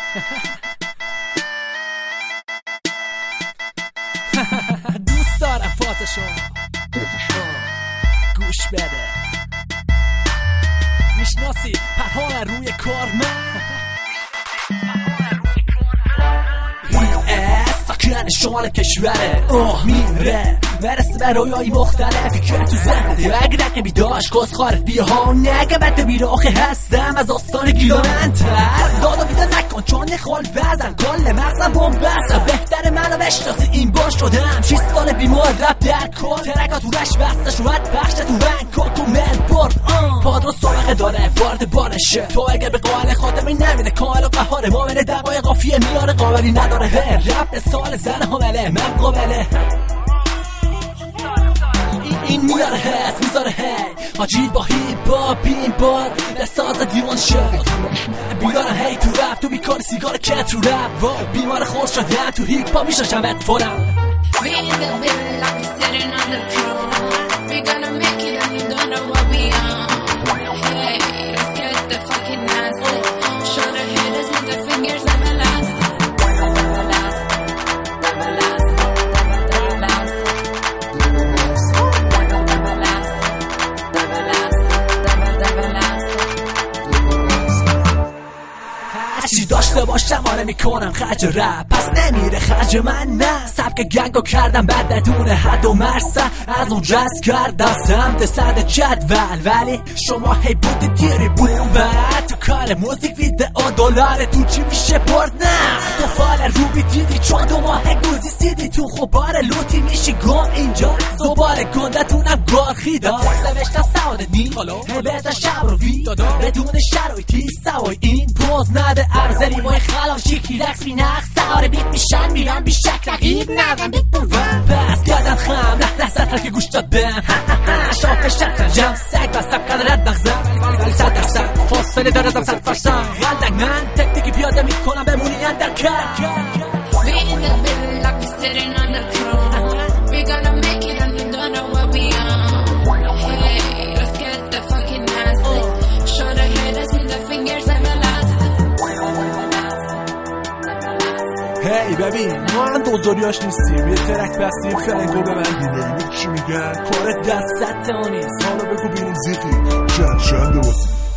دوست دارم فاتشو گوش بده. میشناسی پرهان روی کارمند ساکن شمال کشوره میره مرسه به رویایی مختلفی که تو ذهنه اگه رقیبی داشت کس خارت بیا ها نگه بده بیراخه هستم از آستان گیلانتر دادا بیده نکن چون نخال وزن کل مغزم بومبست بهتر منو بشناسی این باش شدم 6 سال بیمار رب در کن ترکا تو رش بسته شوید بخش تو ون کن تو ملبورن پادرو سابقه داره وارد بارشه تو اگر به قائل خاتمی نمیده کامل و قهار مامنه دقای قافیه میاره قابلی نداره رب سال زن حامله من قابله این میاره هست میذاره هی حاجی با هیپا بین بار بساز دیوان شد بیاره هی تو رپ تو بیکار سیگار کت رو رپ بیمار خود شدم تو هیپا میشاشم ات فورم چی داشته باشم آره میکنم خرج رپ پس نمیره خرج من نه سبک گنگو کردم بعد بدون حد و مرسه از اون جز کردم سمت صد جدول ولی شما هی بودی دیری بوم و تو کار موزیک ویدئو دلار تو چی میشه برد نه تو فال روبی دیدی چون 2 ماه گوزی سیدی تو خوبار لوتی میشی گم اینجا زباره گندتونم گارخی دار نوشتم سعادت نی هبتا شب رو وی بدون شرایطی سوای این پوز نده ارزلی مای خلال شیکی رقص بی نقص سوار بیت میشن میرن بی شک رقیب ندارم بیت بروم پس گردم خم لحظت که گوش دادم شاپ شرط جم سگ بستم قدرت نغزم ولی 100% فاصله داره زم 100% غلطک من تکتیکی پیاده میکنم بمونی اندر کرد We in the middle like we sitting on the throne. We gonna make it and we don't know what we on. Hey, let's get the fucking nasty. Show the haters with the fingers everlasting. هی ببین ما هم دوزاریاش نیستیم یه ترک بستیم فلنگو ببندیم چی میگن؟ کارت دست تا نیست حالا بگو بیرون زیقی چند واسه